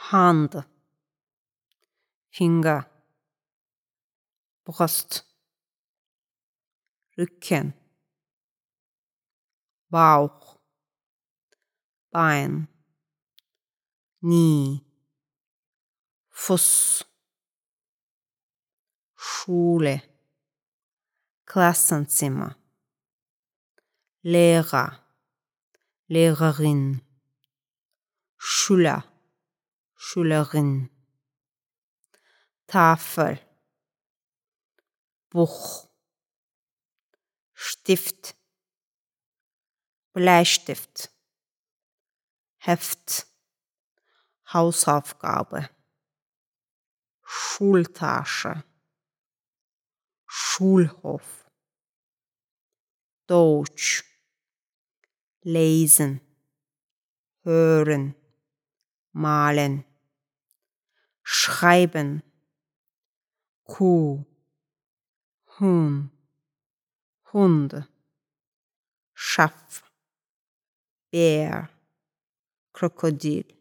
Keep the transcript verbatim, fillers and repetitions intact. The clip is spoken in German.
Hand, Finger, Brust, Rücken, Bauch, Bein, Knie, Fuß, Schule, Klassenzimmer, Lehrer, Lehrerin, Schüler, Schülerin, Tafel, Buch, Stift, Bleistift, Heft, Hausaufgabe, Schultasche, Schulhof, Deutsch, lesen, hören, malen, schreiben, Kuh, Huhn, Hund, Schaf, Bär, Krokodil.